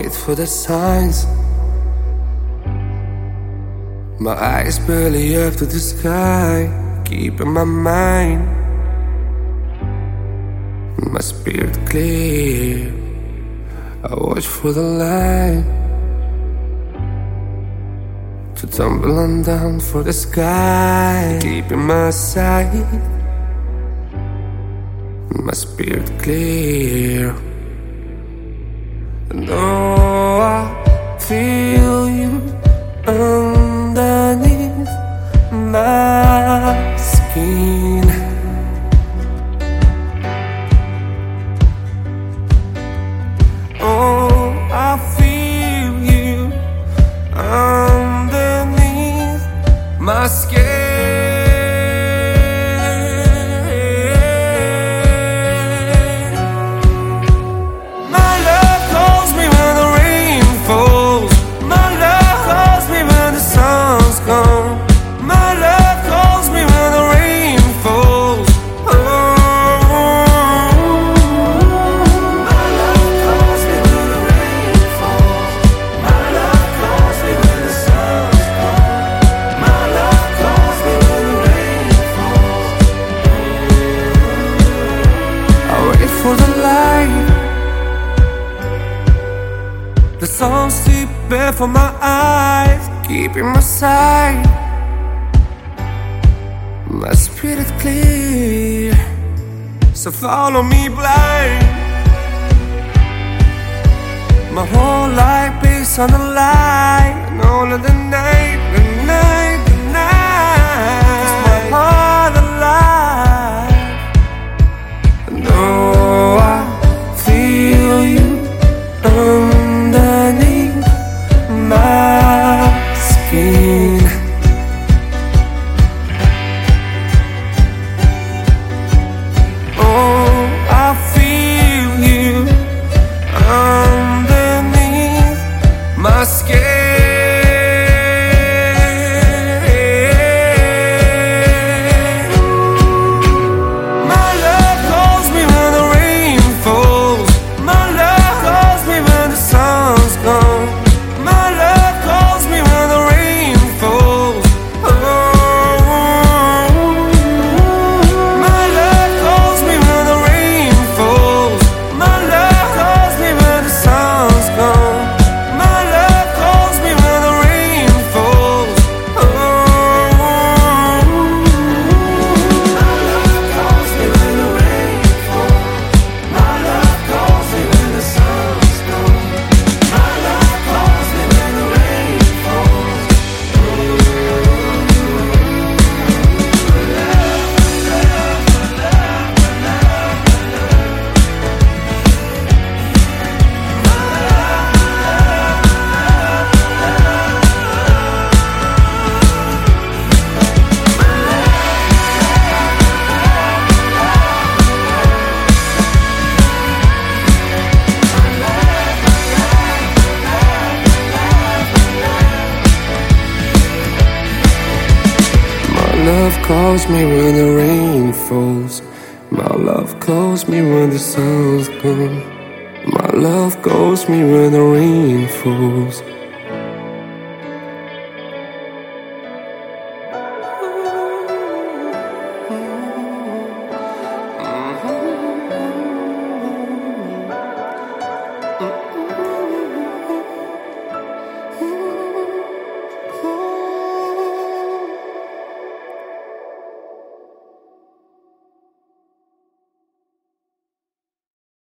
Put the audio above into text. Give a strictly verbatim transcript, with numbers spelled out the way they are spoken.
wait for the signs. My eyes barely up to the sky, keeping my mind, my spirit clear. I watch for the light to tumble on down for the sky, keeping my sight, my spirit clear. And oh, I feel you underneath my skin. Oh, I feel you underneath my skin. My love calls me when the rain falls. My love calls me when the sun's gone. My love calls me when the rain falls. Oh, my love calls me when the rain falls. My love calls me when the sun's gone. My love calls me when the rain falls. I wait for the light. The sun's too bad for my eyes, keeping my sight, my spirit clear. So follow me blind. My whole life based on the light, and all of the night, the night, the night. It's my heart alive. And oh, I feel you underneath my skin. Oh, I feel you underneath my skin. My love calls me when the rain falls. My love calls me when the sun's gone. My love calls me when the rain falls. Oh, my love calls me when the rain falls. My love calls me when the sun's gone. My love calls me when the rain falls. Oh, my love calls me when the rain falls. My love calls me when the sun's gone. My love calls me when the rain falls. My love calls me when the rain falls. My love calls me when the sun's gone. My love calls me when the rain falls.